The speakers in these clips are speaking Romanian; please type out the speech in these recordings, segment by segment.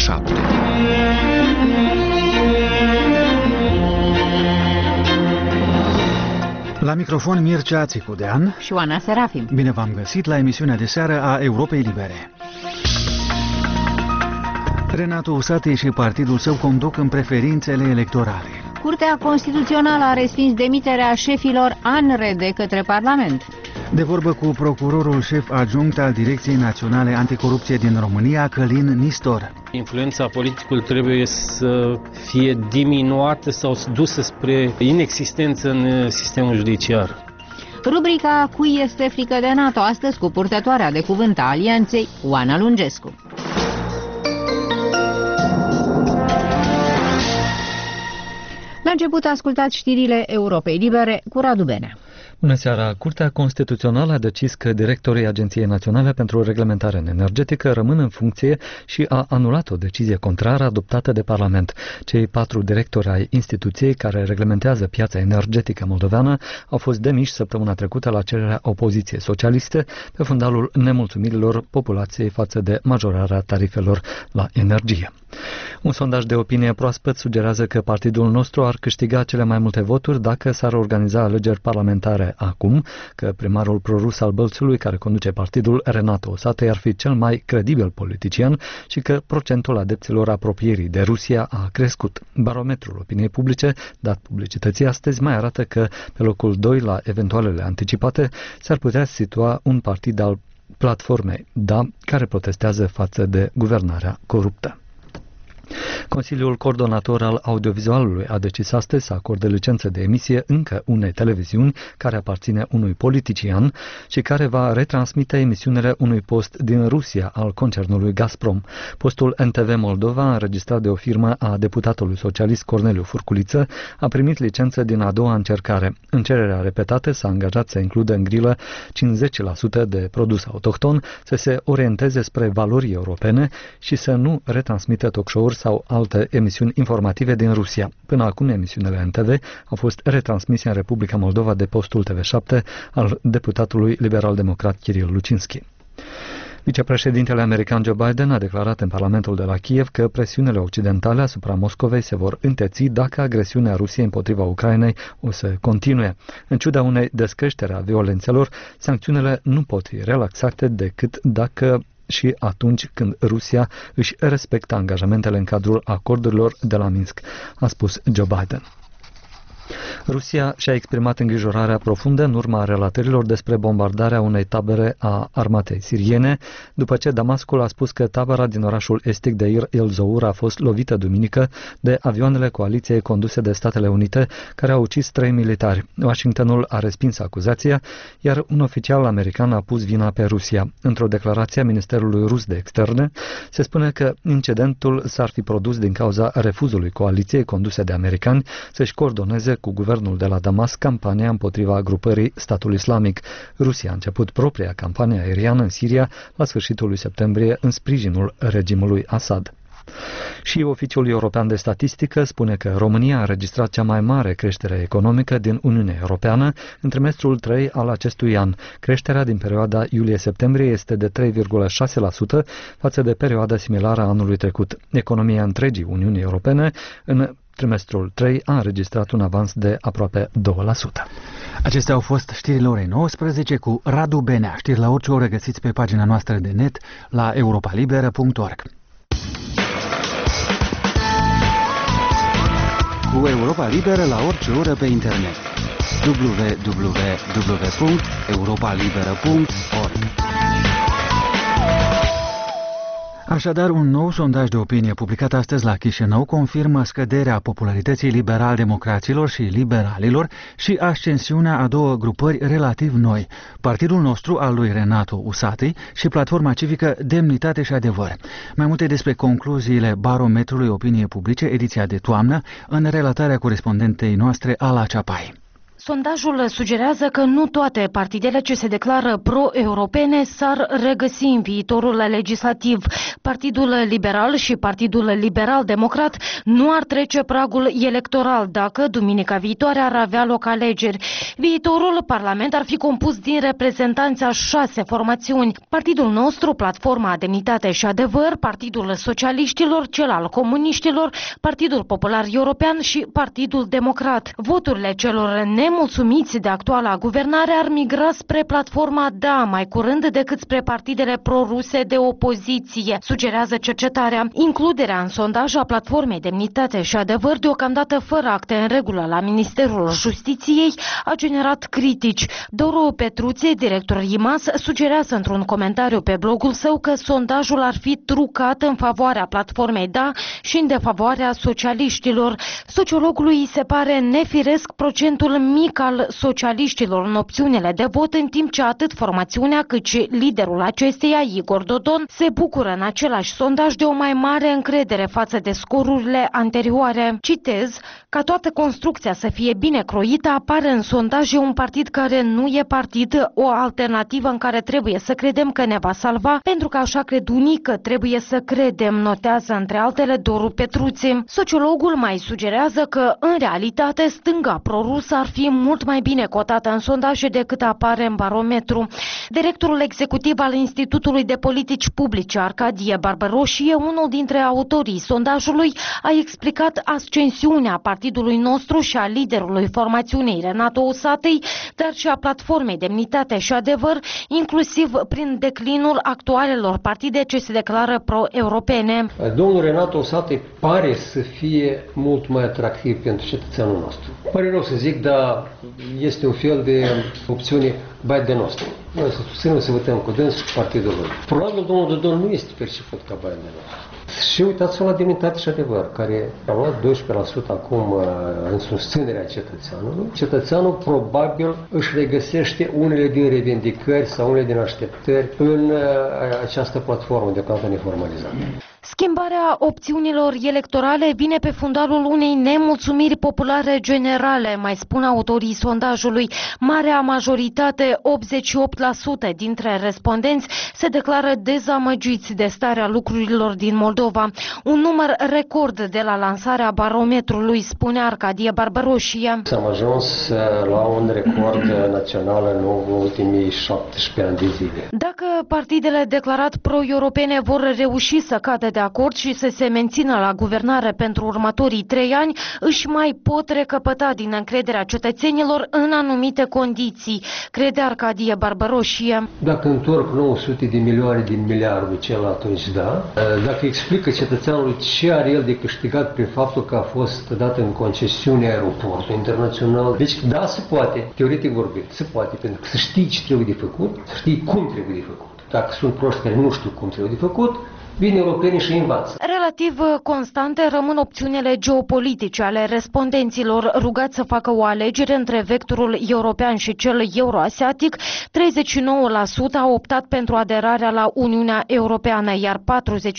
7. La microfon Mircea Țicudean și Oana Serafim. Bine v-am găsit la emisiunea de seară a Europei Libere. Renato Usati și partidul său conduc în preferințele electorale. Curtea Constituțională a respins demiterea șefilor ANRE de către Parlament. De vorbă cu procurorul șef adjunct al Direcției Naționale Anticorupție din România, Călin Nistor. Influența politicului trebuie să fie diminuată sau dusă spre inexistență în sistemul judiciar. Rubrica Cui este frică de NATO, astăzi cu purtătoarea de cuvânt a Alianței, Oana Lungescu. La început ascultați știrile Europei Libere cu Radu Benea. Bună seara! Curtea Constituțională a decis că directorii Agenției Naționale pentru Reglementare Energetică rămân în funcție și a anulat o decizie contrară adoptată de Parlament. Cei 4 directori ai instituției care reglementează piața energetică moldoveană au fost demiși săptămâna trecută la cererea opoziției socialiste pe fundalul nemulțumirilor populației față de majorarea tarifelor la energie. Un sondaj de opinie proaspăt sugerează că partidul nostru ar câștiga cele mai multe voturi dacă s-ar organiza alegeri parlamentare acum, că primarul prorus al Bălțului, care conduce partidul, Renato Usati, ar fi cel mai credibil politician și că procentul adepților apropierii de Rusia a crescut. Barometrul opiniei publice, dat publicității astăzi, mai arată că pe locul 2 la eventualele anticipate s-ar putea situa un partid al platformei DA, care protestează față de guvernarea coruptă. Consiliul Coordonator al Audiovizualului a decis astăzi să acorde licență de emisie încă unei televiziuni care aparține unui politician și care va retransmite emisiunile unui post din Rusia al concernului Gazprom. Postul NTV Moldova, înregistrat de o firmă a deputatului socialist Corneliu Furculiță, a primit licență din a doua încercare. În cererea repetată s-a angajat să includă în grilă 50% de produs autohton, să se orienteze spre valori europene și să nu retransmită talk-show-uri sau alte emisiuni informative din Rusia. Până acum, emisiunile NTV au fost retransmise în Republica Moldova de postul TV7 al deputatului liberal-democrat Kiril Lucinski. Vicepreședintele american Joe Biden a declarat în Parlamentul de la Kiev că presiunile occidentale asupra Moscovei se vor înteți dacă agresiunea Rusiei împotriva Ucrainei o să continue. În ciuda unei descreștere a violențelor, sancțiunile nu pot fi relaxate decât dacă și atunci când Rusia își respectă angajamentele în cadrul acordurilor de la Minsk, a spus Joe Biden. Rusia și-a exprimat îngrijorarea profundă în urma relatărilor despre bombardarea unei tabere a armatei siriene, după ce Damascul a spus că tabăra din orașul estic de Ir el-Zour a fost lovită duminică de avioanele coaliției conduse de Statele Unite, care au ucis 3 militari. Washingtonul a respins acuzația, iar un oficial american a pus vina pe Rusia. Într-o declarație a Ministerului Rus de Externe, se spune că incidentul s-ar fi produs din cauza refuzului coaliției conduse de americani să-și coordoneze cu guvernul de la Damasc campania împotriva grupării Statul Islamic. Rusia a început propria campanie aeriană în Siria la sfârșitul lui septembrie în sprijinul regimului Assad. Și Oficiul European de Statistică spune că România a înregistrat cea mai mare creștere economică din Uniunea Europeană în trimestrul 3 al acestui an. Creșterea din perioada iulie-septembrie este de 3,6% față de perioada similară a anului trecut. Economia întregii Uniunii Europene în trimestrul 3 a înregistrat un avans de aproape 2%. Acestea au fost știrile orei 19 cu Radu Benea. Știri la orice oră găsiți pe pagina noastră de net la europalibera.org. Cu Europa Liberă la orice oră pe internet. www.europalibera.org. Așadar, un nou sondaj de opinie publicat astăzi la Chișinău confirmă scăderea popularității liberal-democraților și liberalilor și ascensiunea a două grupări relativ noi, partidul nostru al lui Renato Usati și platforma civică Demnitate și Adevăr. Mai multe despre concluziile barometrului opinie publice, ediția de toamnă, în relatarea corespondentei noastre Ala Ceapai. Sondajul sugerează că nu toate partidele ce se declară pro-europene s-ar regăsi în viitorul legislativ. Partidul Liberal și Partidul Liberal-Democrat nu ar trece pragul electoral dacă duminica viitoare ar avea loc alegeri. Viitorul parlament ar fi compus din reprezentanți a 6 formațiuni. Partidul nostru, Platforma Demnitate și Adevăr, Partidul Socialiștilor, cel al Comuniștilor, Partidul Popular European și Partidul Democrat. Voturile celor nemulțumiți de actuala guvernare ar migra spre platforma Da mai curând decât spre partidele proruse de opoziție, sugerează cercetarea. Includerea în sondaj a Platformei Demnitate și Adevăr, deocamdată fără acte în regulă la Ministerul Justiției, a generat critici. Doru Petruțe, director IMAS, sugerează într-un comentariu pe blogul său că sondajul ar fi trucat în favoarea Platformei Da și în defavoarea socialiștilor. Sociologului îi se pare nefiresc procentul mic al socialiștilor în opțiunile de vot, în timp ce atât formațiunea cât și liderul acesteia, Igor Dodon, se bucură în același sondaj de o mai mare încredere față de scorurile anterioare. Citez: ca toată construcția să fie bine croită, apare în sondaje un partid care nu e partid, o alternativă în care trebuie să credem că ne va salva, pentru că așa cred unii că trebuie să credem, notează între altele Doru Petruțe. Sociologul mai sugerează că, în realitate, stânga prorusă ar fi mult mai bine cotată în sondaje decât apare în barometru. Directorul executiv al Institutului de Politici Publice, Arcadie Barbaroșie, unul dintre autorii sondajului, a explicat ascensiunea partidului nostru și a liderului formațiunii Renato Usatăi, dar și a Platformei Demnitate și Adevăr, inclusiv prin declinul actualelor partide ce se declară pro-europene. Domnul Renato Usatăi pare să fie mult mai atractiv pentru cetățeanul nostru. Pare rău să zic, dar este un fel de opțiune bai de nostru. Noi să susținem, să votăm cu dâns și partidul lui. Probabil domnul Dodon nu este perceput ca bai de nostru. Și uitați-vă la Demnitate și Adevăr, care a luat 12% acum în susținerea cetățeanului. Cetățeanul probabil își regăsește unele din revendicări sau unele din așteptări în această platformă deocamdată neformalizată. Schimbarea opțiunilor electorale vine pe fundalul unei nemulțumiri populare generale, mai spun autorii sondajului. Marea majoritate, 88% dintre respondenți, se declară dezamăgiți de starea lucrurilor din Moldova. Un număr record de la lansarea barometrului, spune Arcadie Barbaroșie. Am ajuns la un record național în ultimii 17 ani de zile. Dacă partidele declarat pro-europene vor reuși să cadă de acord și să se mențină la guvernare pentru următorii 3 ani, își mai pot recăpăta din încrederea cetățenilor în anumite condiții, crede Arcadie Barbaroșie. Dacă întorc 900 de milioane din miliardul cel, atunci da. Dacă explică cetățeanului ce are el de câștigat prin faptul că a fost dat în concesiune aeroportul internațional, deci da, se poate, teoretic vorbind, se poate, pentru că să știi ce trebuie de făcut, să știi cum trebuie de făcut. Dacă sunt proști care nu știu cum trebuie de făcut, vin europenii și învață. Relativ constante rămân opțiunile geopolitice ale respondenților, rugați să facă o alegere între vectorul european și cel euroasiatic. 39% au optat pentru aderarea la Uniunea Europeană, iar 42%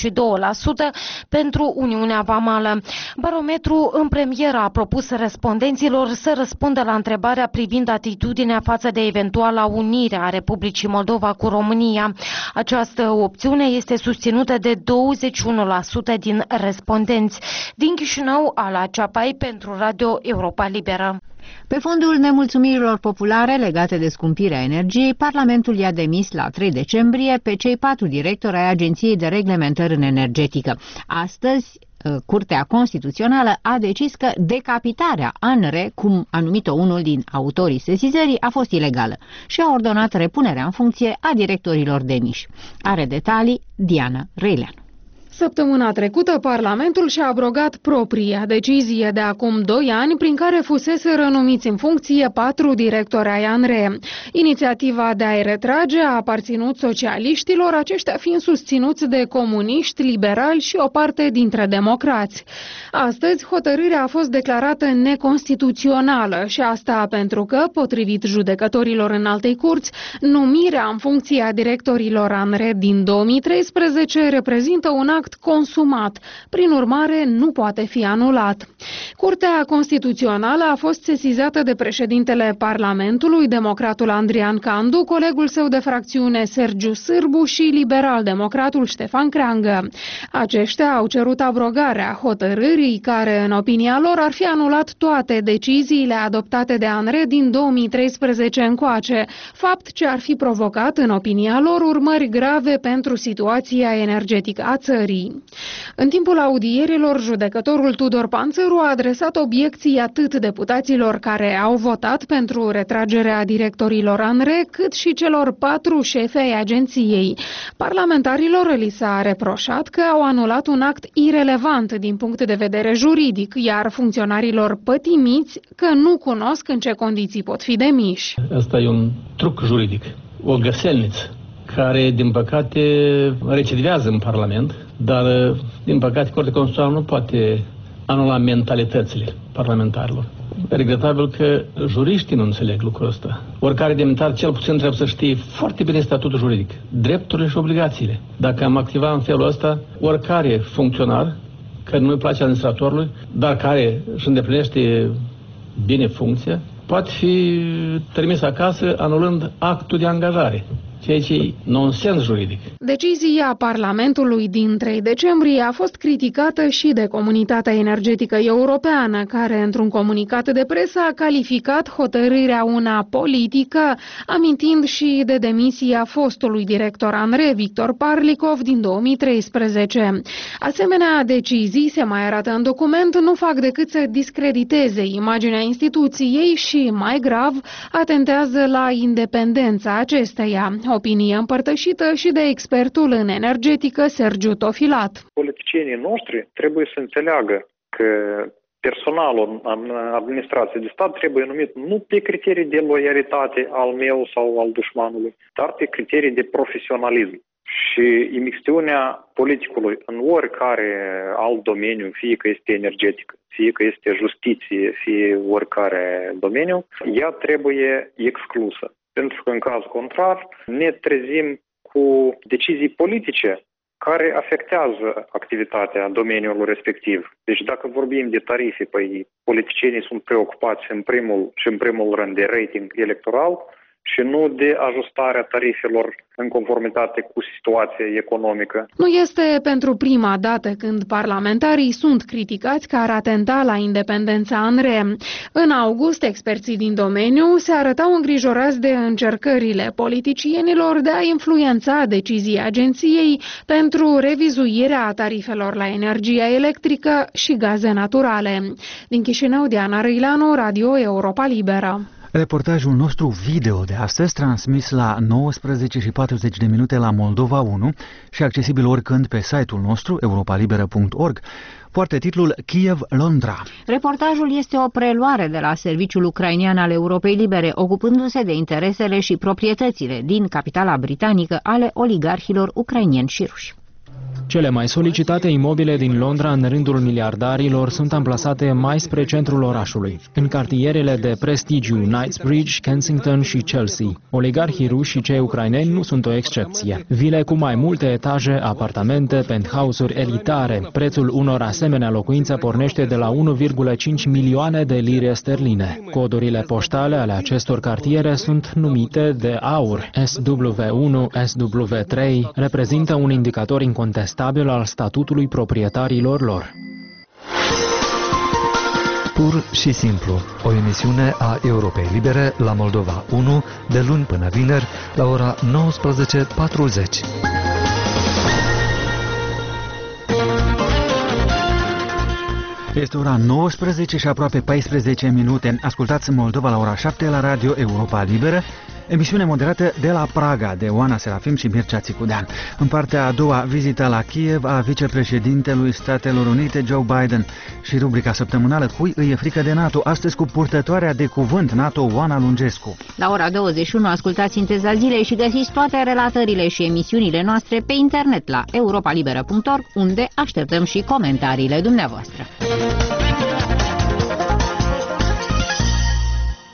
pentru Uniunea Vamală. Barometru în premieră a propus respondenților să răspundă la întrebarea privind atitudinea față de eventuala unire a Republicii Moldova cu România. Această opțiune este susținută de 21% din respondenți. Din Chișinău, Ala Ceapai pentru Radio Europa Liberă. Pe fondul nemulțumirilor populare legate de scumpirea energiei, Parlamentul i-a demis la 3 decembrie pe cei 4 directori ai Agenției de Reglementări în Energetică. Astăzi, Curtea Constituțională a decis că decapitarea ANRE, cum a numit-o unul din autorii sesizării, a fost ilegală și a ordonat repunerea în funcție a directorilor demiși. Are detalii Diana Reileanu. Săptămâna trecută, Parlamentul și-a abrogat propria decizie de acum 2 ani, prin care fusese renumiți în funcție 4 directori ai ANRE. Inițiativa de a-i retrage a aparținut socialiștilor, aceștia fiind susținuți de comuniști, liberali și o parte dintre democrați. Astăzi, hotărârea a fost declarată neconstituțională și asta pentru că, potrivit judecătorilor Înaltei Curți, numirea în funcție a directorilor ANRE din 2013 reprezintă un act act consumat, prin urmare nu poate fi anulat. Curtea Constituțională a fost sesizată de președintele Parlamentului, democratul Andrian Candu, colegul său de fracțiune Sergiu Sârbu și liberal-democratul Ștefan Creangă. Aceștia au cerut abrogarea hotărârii care, în opinia lor, ar fi anulat toate deciziile adoptate de ANRE din 2013 încoace, fapt ce ar fi provocat, în opinia lor, urmări grave pentru situația energetică a țării. În timpul audierilor, judecătorul Tudor Panțăru a adresat obiecții atât deputaților care au votat pentru retragerea directorilor ANRE, cât și celor 4 șefi ai agenției. Parlamentarilor li s-a reproșat că au anulat un act irelevant din punct de vedere juridic, iar funcționarilor pătimiți că nu cunosc în ce condiții pot fi demiși. Asta e un truc juridic, o găselniță care, din păcate, recidivează în Parlament, dar, din păcate, Curtea Constituțională nu poate anula mentalitățile parlamentarilor. Regretabil că juriștii nu înțeleg lucrul ăsta. Oricare demnitar, cel puțin, trebuie să știe foarte bine statutul juridic, drepturile și obligațiile. Dacă am activat în felul ăsta, oricare funcționar, care nu-i place administratorului, dar care își îndeplinește bine funcția, poate fi trimis acasă anulând actul de angajare, ceea ce e nonsens juridic. Decizia Parlamentului din 3 decembrie a fost criticată și de Comunitatea Energetică Europeană, care, într-un comunicat de presă, a calificat hotărârea una politică, amintind și de demisia fostului director ANRE, Victor Parlikov, din 2013. Asemenea decizii, se mai arată în document, nu fac decât să discrediteze imaginea instituției și, mai grav, atentează la independența acesteia. Opinie împărtășită și de expertul în energetică Sergiu Tofilat. Politicienii noștri trebuie să înțeleagă că personalul în administrație de stat trebuie numit nu pe criterii de loialitate al meu sau al dușmanului, dar pe criterii de profesionalism. Și imixtiunea politicului în oricare alt domeniu, fie că este energetic, fie că este justiție, fie oricare domeniu, ea trebuie exclusă. Pentru că, în caz contrar, ne trezim cu decizii politice care afectează activitatea domeniului respectiv. Deci dacă vorbim de tarife, politicienii sunt preocupați în primul rând de rating electoral și nu de ajustarea tarifelor în conformitate cu situația economică. Nu este pentru prima dată când parlamentarii sunt criticați că ar atenta la independența ANRE. În august, experții din domeniu se arătau îngrijorați de încercările politicienilor de a influența decizii agenției pentru revizuirea tarifelor la energia electrică și gaze naturale. Din Chișinău, Diana Răileanu, Radio Europa Liberă. Reportajul nostru video de astăzi, transmis la 19:40 la Moldova 1 și accesibil oricând pe site-ul nostru europalibera.org, poartă titlul Kiev-Londra. Reportajul este o preluare de la serviciul ucrainean al Europei Libere, ocupându-se de interesele și proprietățile din capitala britanică ale oligarhilor ucrainieni și ruși. Cele mai solicitate imobile din Londra în rândul miliardarilor sunt amplasate mai spre centrul orașului, în cartierele de prestigiu Knightsbridge, Kensington și Chelsea. Oligarhii ruși și cei ucraineni nu sunt o excepție. Vile cu mai multe etaje, apartamente, penthouse-uri elitare. Prețul unor asemenea locuințe pornește de la 1,5 milioane de lire sterline. Codurile poștale ale acestor cartiere sunt numite de aur. SW1, SW3 reprezintă un indicator incontestabil al statutului proprietarilor lor. Pur și simplu, o emisiune a Europei Libere la Moldova 1, de luni până vineri, la ora 19:40. Este ora 19 și aproape 14 minute. Ascultați Moldova la ora 7 la Radio Europa Liberă, emisiune moderată de la Praga de Oana Serafim și Mircea Țicudean. În partea a doua, vizita la Kiev a vicepreședintelui Statelor Unite Joe Biden și rubrica săptămânală Cui îi e frică de NATO, astăzi cu purtătoarea de cuvânt NATO Oana Lungescu. La ora 21 ascultați Sinteza Zilei și găsiți toate relatările și emisiunile noastre pe internet la europalibera.org, unde așteptăm și comentariile dumneavoastră.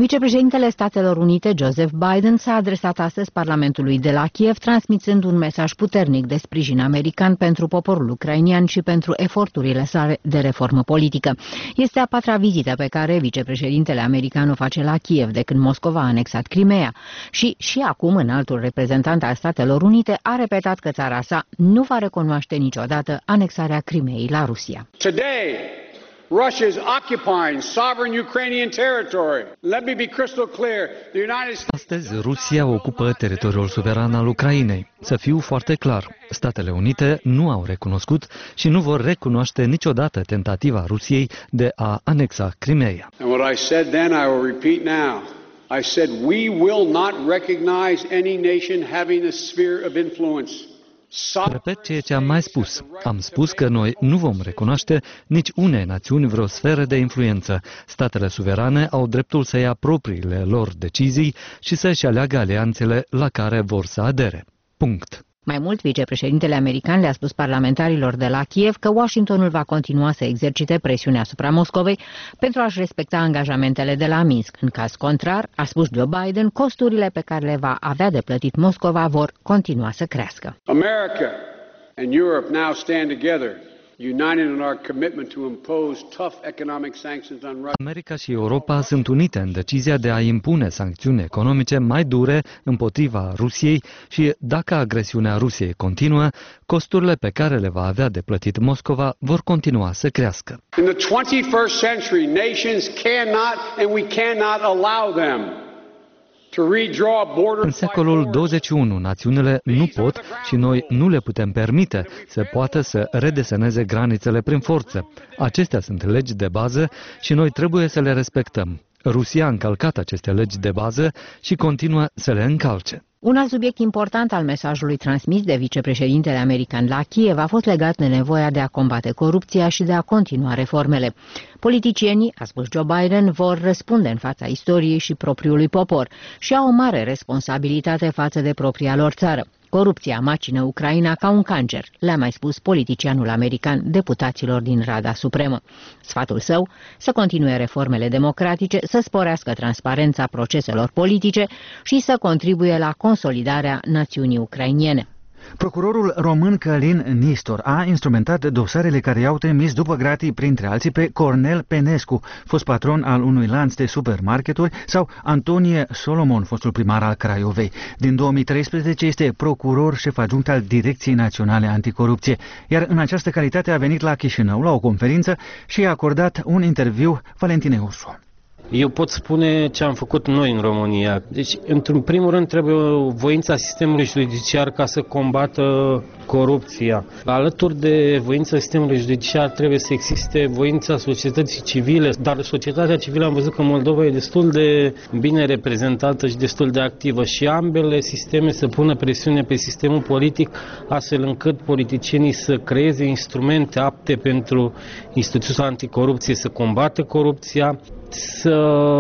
Vicepreședintele Statelor Unite, Joseph Biden, s-a adresat astăzi Parlamentului de la Kiev, transmițând un mesaj puternic de sprijin american pentru poporul ucrainian și pentru eforturile sale de reformă politică. Este a patra vizită pe care vicepreședintele american o face la Kiev de când Moscova a anexat Crimea și acum înaltul reprezentant al Statelor Unite a repetat că țara sa nu va recunoaște niciodată anexarea Crimeei la Rusia. Russia is occupying sovereign Ukrainian territory. Let me be crystal clear. The United States... Astăzi, Rusia ocupă teritoriul suveran al Ucrainei. Să fiu foarte clar, Statele Unite nu au recunoscut și nu vor recunoaște niciodată tentativa Rusiei de a anexa Crimeea. And what I said then, I will repeat now. I said we will not recognize any nation having a sphere of influence. Repet ceea ce am mai spus. Am spus că noi nu vom recunoaște nici unei națiuni vreo sferă de influență. Statele suverane au dreptul să ia propriile lor decizii și să-și aleagă alianțele la care vor să adere. Punct. Mai mult, vicepreședintele american le-a spus parlamentarilor de la Kiev că Washingtonul va continua să exercite presiune asupra Moscovei pentru a-și respecta angajamentele de la Minsk. În caz contrar, a spus Joe Biden, costurile pe care le va avea de plătit Moscova vor continua să crească. America and Europe now stand together, united in our commitment to impose tough economic sanctions on Russia. America și Europa sunt unite în decizia de a impune sancțiuni economice mai dure împotriva Rusiei și, dacă agresiunea Rusiei continuă, costurile pe care le va avea de plătit Moscova vor continua să crească. In the 21st century, nations cannot and we cannot allow them. În secolul 21, națiunile nu pot și noi nu le putem permite să poată să redeseneze granițele prin forță. Acestea sunt legi de bază și noi trebuie să le respectăm. Rusia a încălcat aceste legi de bază și continuă să le încalce. Un alt subiect important al mesajului transmis de vicepreședintele american la Kiev a fost legat de nevoia de a combate corupția și de a continua reformele. Politicienii, a spus Joe Biden, vor răspunde în fața istoriei și propriului popor și au o mare responsabilitate față de propria lor țară. Corupția macină Ucraina ca un cancer, le-a mai spus politicianul american deputaților din Rada Supremă. Sfatul său, să continue reformele democratice, să sporească transparența proceselor politice și să contribuie la consolidarea națiunii ucrainiene. Procurorul român Călin Nistor a instrumentat dosarele care i-au trimis după gratii, printre alții, pe Cornel Penescu, fost patron al unui lanț de supermarketuri, sau Antonie Solomon, fostul primar al Craiovei. Din 2013 este procuror șef adjunct al Direcției Naționale Anticorupție, iar în această calitate a venit la Chișinău la o conferință și i-a acordat un interviu Valentinei Ursu. Eu pot spune ce am făcut noi în România. Deci, într-un primul rând, trebuie o voință a sistemului judiciar ca să combată corupția. Alături de voința sistemului judiciar trebuie să existe voința societății civile, dar societatea civilă am văzut că Moldova e destul de bine reprezentată și destul de activă și ambele sisteme să pună presiune pe sistemul politic astfel încât politicienii să creeze instrumente apte pentru instituția anticorupție să combată corupția, să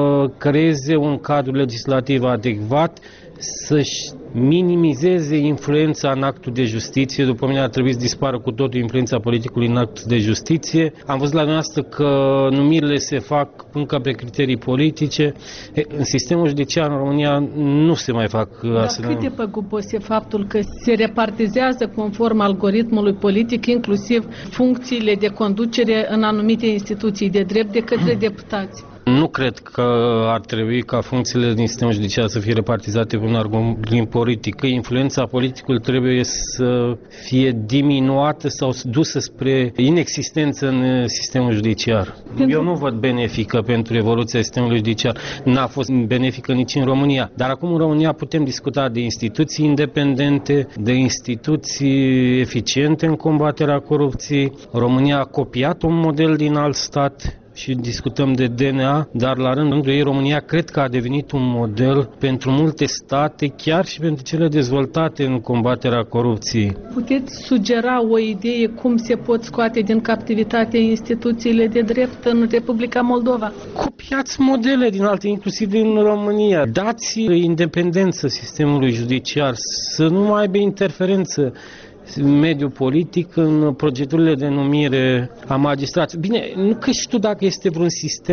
creeze un cadru legislativ adecvat, să-și minimizeze influența în actul de justiție. După mine ar trebui să dispară cu totul influența politicului în actul de justiție. Am văzut la noastră că numirile se fac încă pe criterii politice. În sistemul judiciar în România nu se mai fac astfel. Dar cât de păgubos e faptul că se repartizează conform algoritmului politic, inclusiv funcțiile de conducere în anumite instituții de drept de către deputați? Nu cred că ar trebui ca funcțiile din sistemul judiciar să fie repartizate pe un argument politic. Că influența politicului trebuie să fie diminuată sau dusă spre inexistență în sistemul judiciar. Eu nu văd benefică pentru evoluția sistemului judiciar. N-a fost benefică nici în România. Dar acum în România putem discuta de instituții independente, de instituții eficiente în combaterea corupției. România a copiat un model din alt stat și discutăm de DNA, dar la rândul ei România cred că a devenit un model pentru multe state, chiar și pentru cele dezvoltate în combaterea corupției. Puteți sugera o idee cum se pot scoate din captivitate instituțiile de drept în Republica Moldova? Copiați modele din alte, inclusiv din România. Dați independență sistemului judiciar, să nu mai aibă interferență în mediul politic, în procedurile de numire a magistraților. Bine, nu că știu dacă este vreun sistem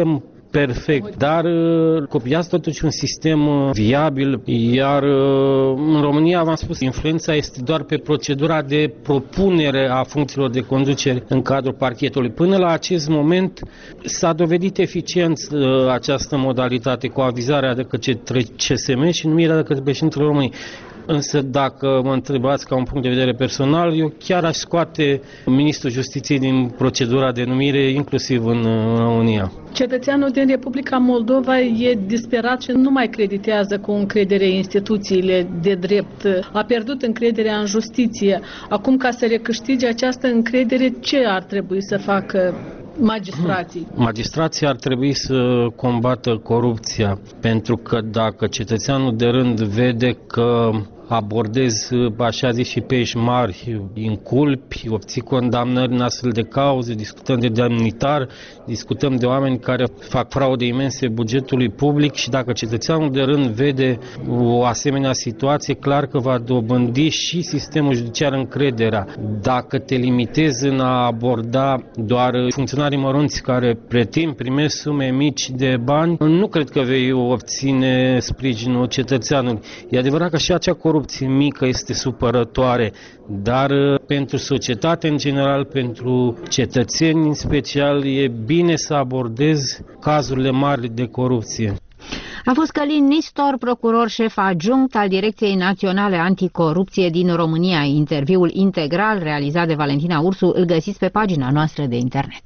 perfect, dar copiați totuși un sistem viabil, iar în România, v-am spus, influența este doar pe procedura de propunere a funcțiilor de conducere în cadrul parchetului. Până la acest moment s-a dovedit eficient această modalitate cu avizarea de către CSM și numirea de către președintele României. Însă dacă mă întrebați ca un punct de vedere personal, eu chiar aș scoate ministrul Justiției din procedura de numire, inclusiv în România. Cetățeanul din Republica Moldova e disperat și nu mai creditează cu încredere instituțiile de drept. A pierdut încrederea în justiție. Acum, ca să recâștige această încredere, ce ar trebui să facă magistrații? Magistrații ar trebui să combată corupția, pentru că dacă cetățeanul de rând vede că abordezi, așa zis, și pești mari, inculpi, obții condamnări în astfel de cauze, discutăm de demnitar, discutăm de oameni care fac fraude imense bugetului public și dacă cetățeanul de rând vede o asemenea situație, clar că va dobândi și sistemul judiciar încrederea. Dacă te limitezi în a aborda doar funcționarii mărunți care pretind, primesc sume mici de bani, nu cred că vei obține sprijinul cetățeanului. E adevărat că și acea corupție mică este supărătoare, dar pentru societate în general, pentru cetățeni în special, e bine să abordezi cazurile mari de corupție. A fost Călin Nistor, procuror șef adjunct al Direcției Naționale Anticorupție din România. Interviul integral realizat de Valentina Ursu îl găsiți pe pagina noastră de internet.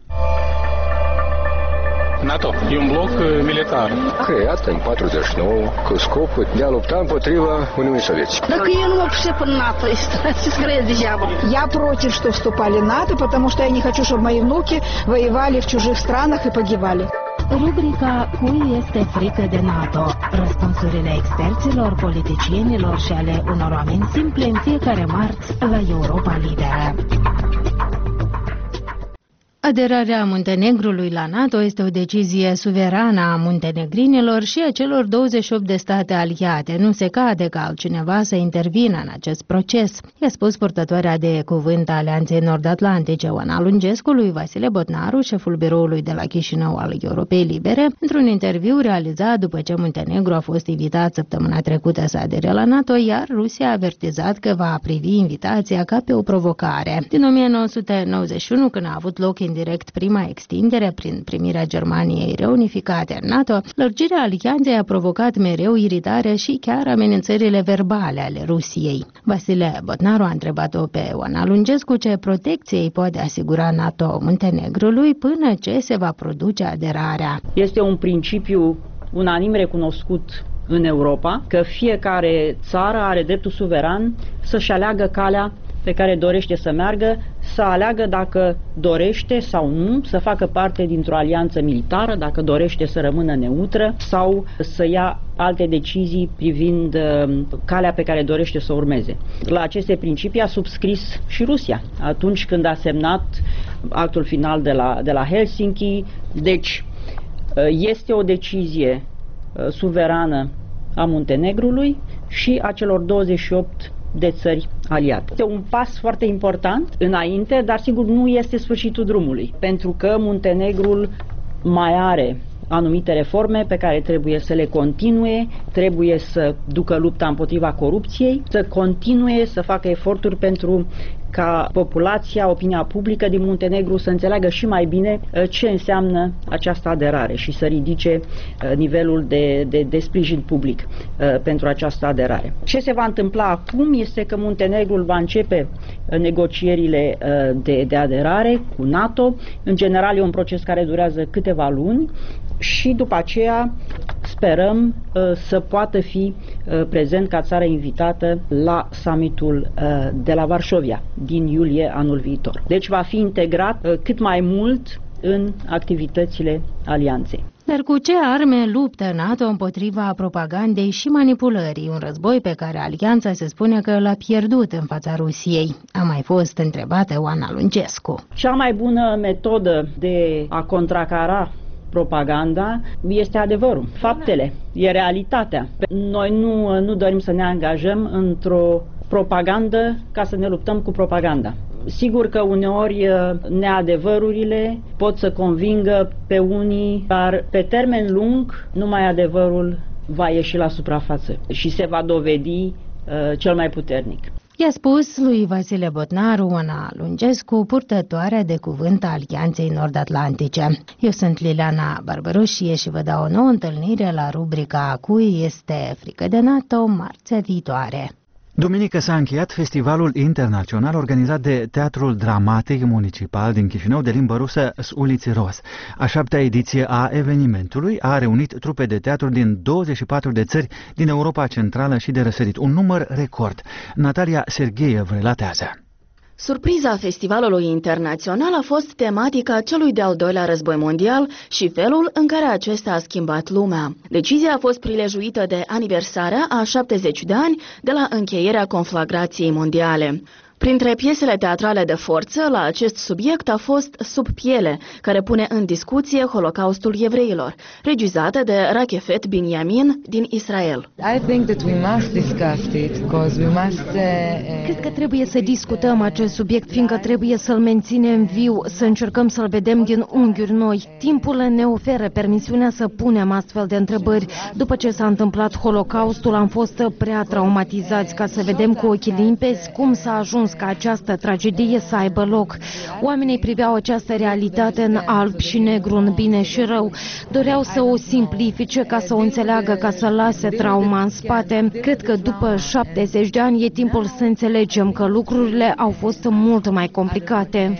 NATO e un bloc militar creat în 49 cu scopul de a lupta împotriva Uniunii Sovietice. Dacă eu nu mă пришел в НАТО, скорее degeaba. Я против, что вступали в НАТО, потому что я не хочу, чтобы мои внуки воевали в чужих странах и погибали. Rubrica Cui este frică de NATO? Răspunsurile experților, politicienilor și ale unor oameni simple în fiecare marți la Europa Liberă. Aderarea Muntenegrului la NATO este o decizie suverană a muntenegrinilor și a celor 28 de state aliate. Nu se cade ca altcineva să intervină în acest proces, i-a spus purtătoarea de cuvânt a Alianței Nord-Atlantice, Oana Lungescu, lui Vasile Botnaru, șeful biroului de la Chișinău al Europei Libere, într-un interviu realizat după ce Muntenegru a fost invitat săptămâna trecută să adere la NATO, iar Rusia a avertizat că va privi invitația ca pe o provocare. Din 1991, când a avut loc indirect prima extindere prin primirea Germaniei reunificate în NATO, lărgirea alianței a provocat mereu iritare și chiar amenințările verbale ale Rusiei. Vasile Botnaru a întrebat-o pe Oana Lungescu ce protecție îi poate asigura NATO Muntenegrului până ce se va produce aderarea. Este un principiu unanim recunoscut în Europa, că fiecare țară are dreptul suveran să-și aleagă calea pe care dorește să meargă, să aleagă dacă dorește sau nu să facă parte dintr-o alianță militară, dacă dorește să rămână neutră sau să ia alte decizii privind calea pe care dorește să o urmeze. La aceste principii a subscris și Rusia atunci când a semnat actul final de la Helsinki. Deci este o decizie suverană a Muntenegrului și a celor 28 de țări aliate. Este un pas foarte important înainte, dar sigur nu este sfârșitul drumului, pentru că Muntenegrul mai are anumite reforme pe care trebuie să le continue, trebuie să ducă lupta împotriva corupției, să continue să facă eforturi pentru ca populația, opinia publică din Muntenegru să înțeleagă și mai bine ce înseamnă această aderare și să ridice nivelul de sprijin public pentru această aderare. Ce se va întâmpla acum este că Muntenegrul va începe negocierile de aderare cu NATO. În general e un proces care durează câteva luni și după aceea sperăm să poată fi prezent ca țară invitată la summitul de la Varșovia din iulie anul viitor. Deci va fi integrat cât mai mult în activitățile alianței. Dar cu ce arme luptă NATO împotriva propagandei și manipulării, un război pe care alianța se spune că l-a pierdut în fața Rusiei? A mai fost întrebată Oana Lungescu. Cea mai bună metodă de a contracara propaganda este adevărul, faptele, e realitatea. Noi nu dorim să ne angajăm într-o propagandă ca să ne luptăm cu propaganda. Sigur că uneori neadevărurile pot să convingă pe unii, dar pe termen lung numai adevărul va ieși la suprafață și se va dovedi cel mai puternic. I-a spus lui Vasile Botnaru, Oana Lungescu, purtătoarea de cuvânt a Alianței Nord-Atlantice. Eu sunt Liliana Barbaroșie și vă dau o nouă întâlnire la rubrica Cui este frică de NATO, marțea viitoare. Duminică s-a încheiat festivalul internațional organizat de Teatrul Dramatic Municipal din Chișinău de limbă rusă Uliți Ros. A 7-a ediție a evenimentului a reunit trupe de teatru din 24 de țări din Europa Centrală și de răsărit, un număr record. Natalia Sergeev relatează. Surpriza festivalului internațional a fost tematica celui de-al doilea război mondial și felul în care acesta a schimbat lumea. Decizia a fost prilejuită de aniversarea a 70 de ani de la încheierea conflagrației mondiale. Printre piesele teatrale de forță la acest subiect a fost Sub piele, care pune în discuție Holocaustul evreilor, regizată de Rakefet Binyamin din Israel. Cred că trebuie să discutăm acest subiect, fiindcă trebuie să-l menținem viu, să încercăm să-l vedem din unghiuri noi. Timpul ne oferă permisiunea să punem astfel de întrebări. După ce s-a întâmplat Holocaustul, am fost prea traumatizați ca să vedem cu ochii limpezi cum s-a ajuns ca această tragedie să aibă loc. Oamenii priveau această realitate în alb și negru, în bine și rău. Doreau să o simplifice ca să o înțeleagă, ca să lase trauma în spate. Cred că după 70 de ani e timpul să înțelegem că lucrurile au fost mult mai complicate.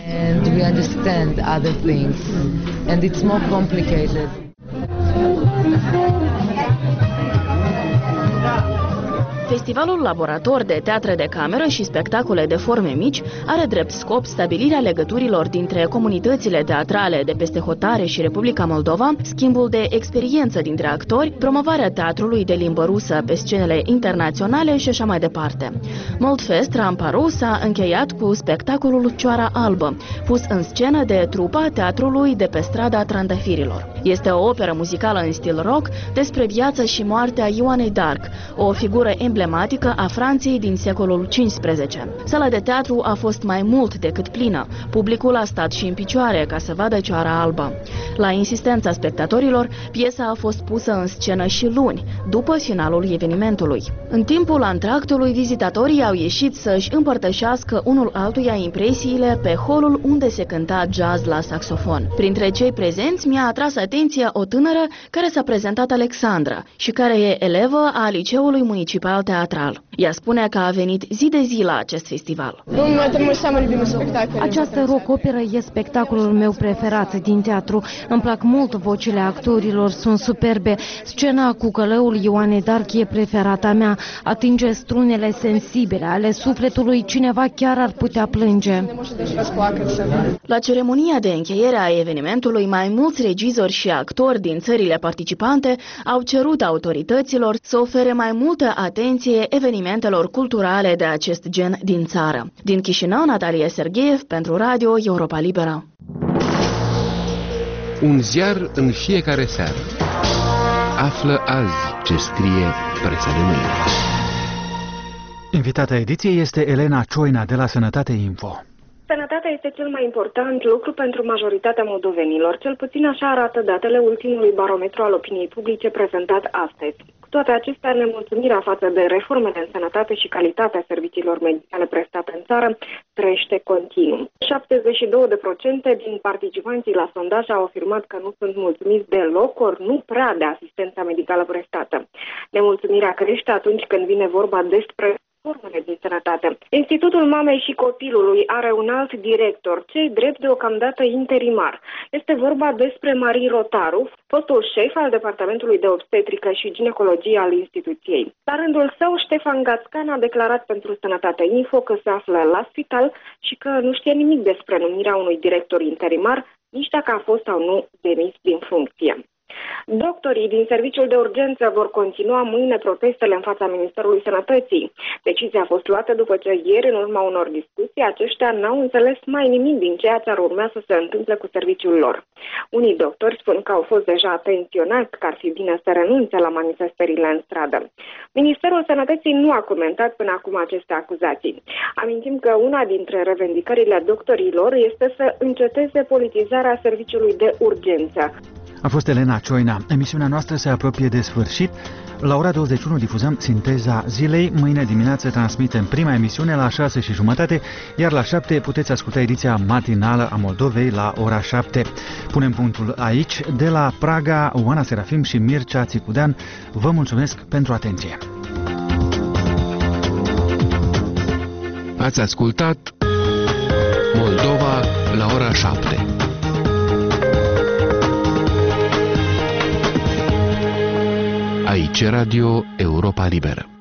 Festivalul Laborator de Teatre de Cameră și Spectacole de Forme Mici are drept scop stabilirea legăturilor dintre comunitățile teatrale de peste hotare și Republica Moldova, schimbul de experiență dintre actori, promovarea teatrului de limbă rusă pe scenele internaționale și așa mai departe. Moldfest Ramparu s-a încheiat cu spectacolul Cioara Albă, pus în scenă de trupa teatrului de pe strada Trandafirilor. Este o operă muzicală în stil rock despre viața și moartea Ioanei d'Arc, o figură emblematică a Franței din secolul XV. Sala de teatru a fost mai mult decât plină. Publicul a stat și în picioare ca să vadă Cioara Albă. La insistența spectatorilor, piesa a fost pusă în scenă și luni, după finalul evenimentului. În timpul antractului, vizitatorii au ieșit să-și împărtășească unul altuia impresiile pe holul unde se cânta jazz la saxofon. Printre cei prezenți mi-a atras atenția o tânără care s-a prezentat Alexandra și care e elevă a Liceului Municipal Teatral. Ea spune că a venit zi de zi la acest festival. Această rock-operă e spectacolul meu preferat din teatru. Îmi plac mult vocile actorilor, sunt superbe. Scena cu călăul Ioanei d'Arc e preferata mea. Atinge strunele sensibile ale sufletului, cineva chiar ar putea plânge. La ceremonia de încheiere a evenimentului, mai mulți regizori și actori din țările participante au cerut autorităților să ofere mai multă atenție evenimentelor culturale de acest gen din țară. Din Chișinău, Natalia Sergeev, pentru Radio Europa Liberă. Un ziar în fiecare seară. Află azi ce scrie presa de mâine. Invitata ediției este Elena Cioina de la Sănătate Info. Sănătatea este cel mai important lucru pentru majoritatea moldovenilor, cel puțin așa arată datele ultimului barometru al opiniei publice prezentat astăzi. Cu toate acestea, nemulțumirea față de reformele în sănătate și calitatea serviciilor medicale prestate în țară crește continuu. 72% din participanții la sondaj au afirmat că nu sunt mulțumiți deloc, ori nu prea de asistența medicală prestată. Nemulțumirea crește atunci când vine vorba despre formele din sănătate. Institutul Mamei și Copilului are un alt director, cei drept deocamdată interimar. Este vorba despre Marie Rotaru, fostul șef al Departamentului de Obstetrică și Ginecologie al instituției. La rândul său, Ștefan Gațcan a declarat pentru Sănătate Info că se află la spital și că nu știe nimic despre numirea unui director interimar, nici dacă a fost sau nu demis din funcție. Doctorii din serviciul de urgență vor continua mâine protestele în fața Ministerului Sănătății. Decizia a fost luată după ce ieri, în urma unor discuții, aceștia n-au înțeles mai nimic din ceea ce ar urma să se întâmple cu serviciul lor. Unii doctori spun că au fost deja atenționați că ar fi bine să renunțe la manifestările în stradă. Ministerul Sănătății nu a comentat până acum aceste acuzații. Amintim că una dintre revendicările doctorilor este să înceteze politizarea serviciului de urgență. A fost Elena Cioina. Emisiunea noastră se apropie de sfârșit. La ora 21 difuzăm Sinteza Zilei. Mâine dimineață transmitem prima emisiune la 6:30, iar la 7 puteți asculta ediția matinală a Moldovei la ora 7. Punem punctul aici. De la Praga, Oana Serafim și Mircea Țicudean, vă mulțumesc pentru atenție. Ați ascultat Moldova la ora 7. Aici Radio Europa Liberă.